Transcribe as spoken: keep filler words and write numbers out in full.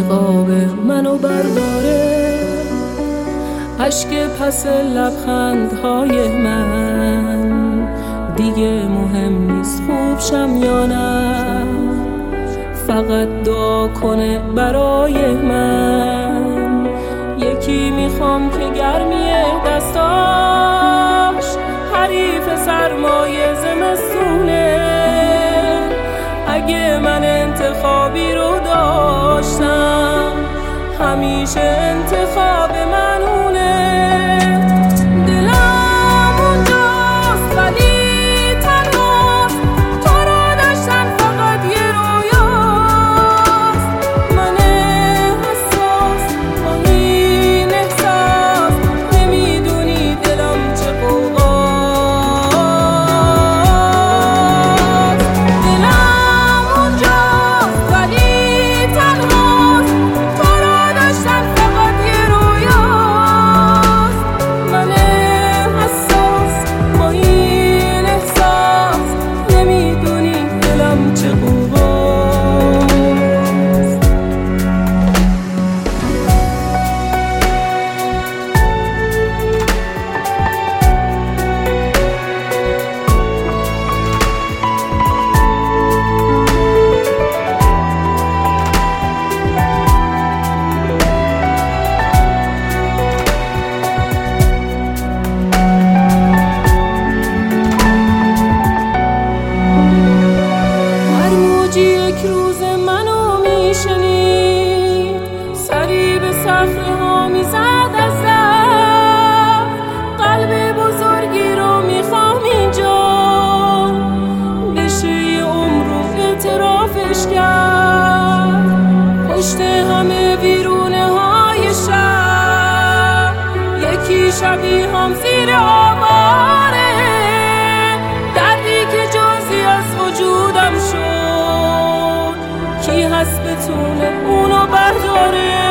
خواب منو برداره، اشک پس لبخندهای من دیگه مهم نیست خوب شم یا نه، فقط دعا کنه برای من. یکی میخوام که گرمی دستاش حریف سرمایه زمستونه، اگه من انتخابی رو داشتم همیشه انتخاب من اونه. دلم اونجاست ولی تنهاست، تو رو داشتن فقط یه رویاست. من حساس با این احساس، نمیدونی دلم چه قوقاست. دلم اونجاست ولی تنهاست، تو رو داشتن فقط یه رویاست. من حساس با این احساس، نمیدونی دلم چه قوقاست. هر موجی یک روز منو میشنید، سری به صخره ها میزد از دست. قلب بزرگی رو میخوام اینجا، بشه یه عمر رو اعترافش کرد. پشت همه ویرونه های شهر یکی شبیه هم زیر آواره، دردی که جزئی از وجودم شد، کی هست بتونه اونو برداره.